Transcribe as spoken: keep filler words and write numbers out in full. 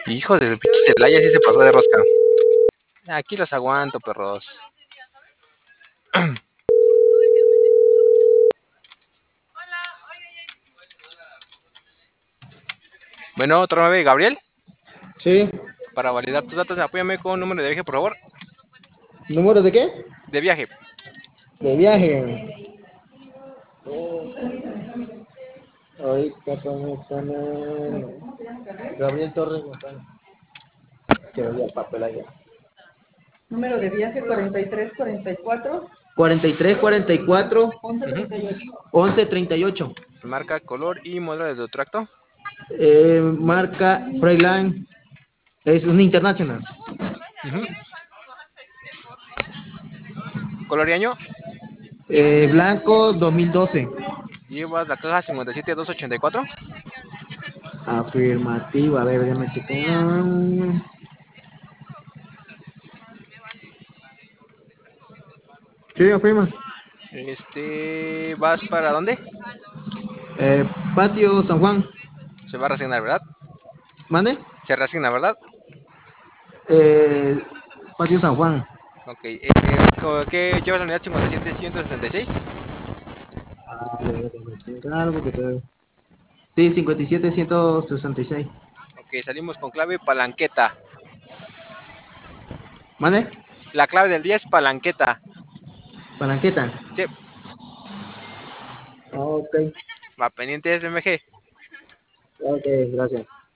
Hijo del pinche Celaya, sí se pasó de rosca. Aquí los aguanto, perros. Bueno, otro nueve, Gabriel. Sí. Para validar tus datos, apóyame con un número de viaje, por favor. ¿Número de qué? De viaje. De viaje. Oh, ahorita permítame. Gabriel Torres González. Que veía el papel allá. Número de viaje cuarenta y tres cuarenta y cuatro. cuarenta y tres cuarenta y cuatro. once Ujú. treinta y ocho. once treinta y ocho. Marca, color y modelo de tu tracto. Eh, marca Freightliner. Es un internacional. Ujú. Color y año. Eh, blanco dos mil doce. Llevas la caja cincuenta y siete doscientos ochenta y cuatro. Afirmativo. A ver, déjame checar. Sí, afirma. Este, ¿vas para dónde? Eh, Patio San Juan. Se va a resignar, ¿verdad? ¿Mande? Se resigna, ¿verdad? Eh, Patio San Juan. Ok. Eh, ¿Qué llevas la unidad cincuenta y siete ciento sesenta y seis? Ah, déjame checar porque te- Sí, cincuenta y siete ciento sesenta y seis. Ok, salimos con clave palanqueta. ¿Mande? La clave del día es palanqueta. Palanqueta. Sí, Ok, va pendiente S M G. ok, gracias.